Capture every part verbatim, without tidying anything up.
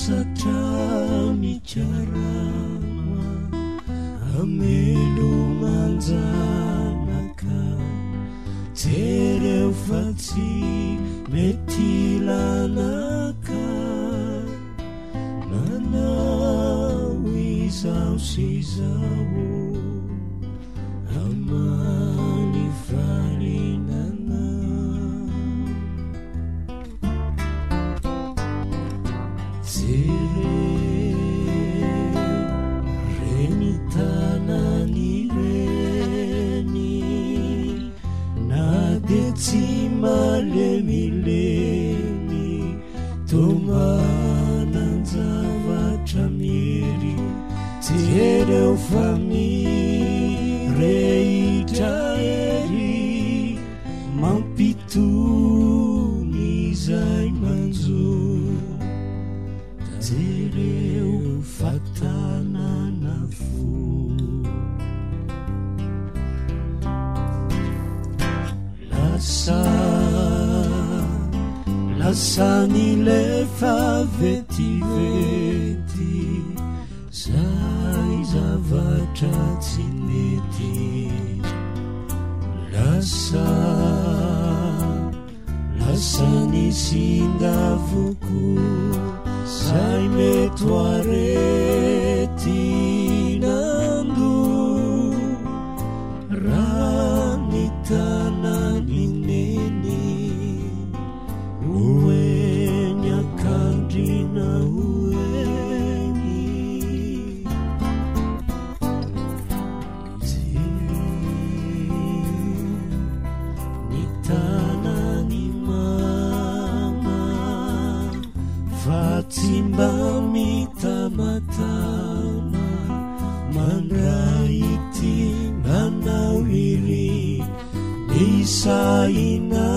satra micarama amelo manjanaka tereo fa tsy mety lanaka nanao izao sy izao amany falinana reny tanany reny na de tsy malemilemy tomananjavatra miery tereo fa mirehitra ery mampitony izay manjo tereo fatanana fo lasa lasany lefa vetivety zay zavatra tsy mety lasa lasany sindavoko zay mety arety nando raha ny tanany neny oeny akandrina oeny ny tanany mama fa tsy mba mitamatana mandray ity manao iry isaina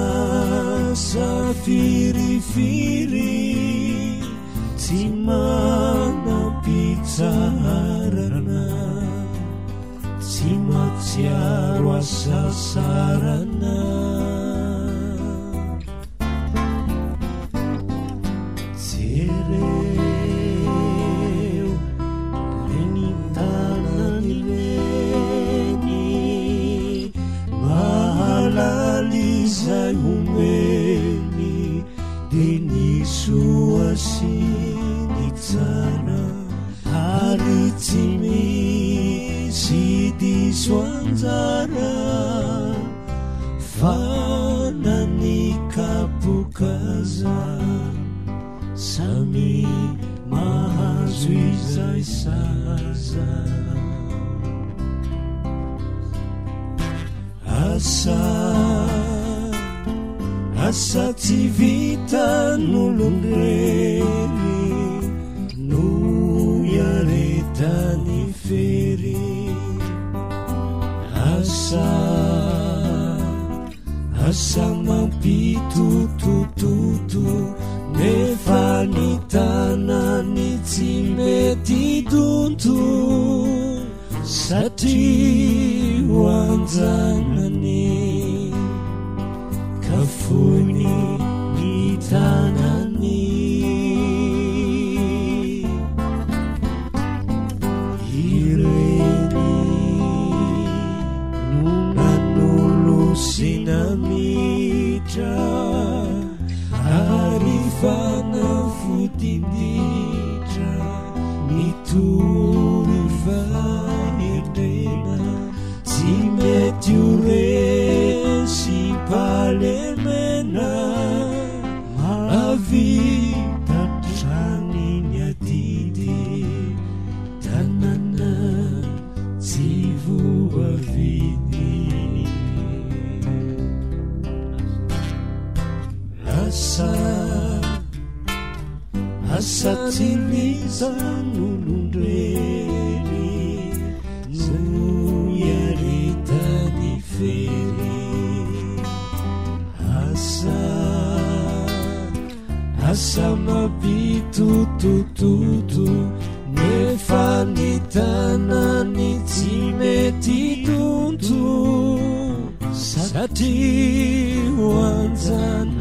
safirifiry tsy manam-pitsarana tsy matsiaro asasarana zay homeny de nisoasiny tsara ary tsy misy diso anjara fa nanikapokaza samy mahazo izay saza asa asa tsy vita nolongrery no iaretany fery asa asa mampitotototo nefa ny tanany tsy mety donto satria hoanjanany kafony ny tanany ireny no nanolo sinamitra ary fanafotinditra mitory fahendrena tsy mety oresy palemena mahavita trany ny adidy tanana tsy voavidy asa asa tsy mizan'olondrery no iaretany fery asa asa mampitotototo nefa ny tanany tsy mety donto satria hoanjana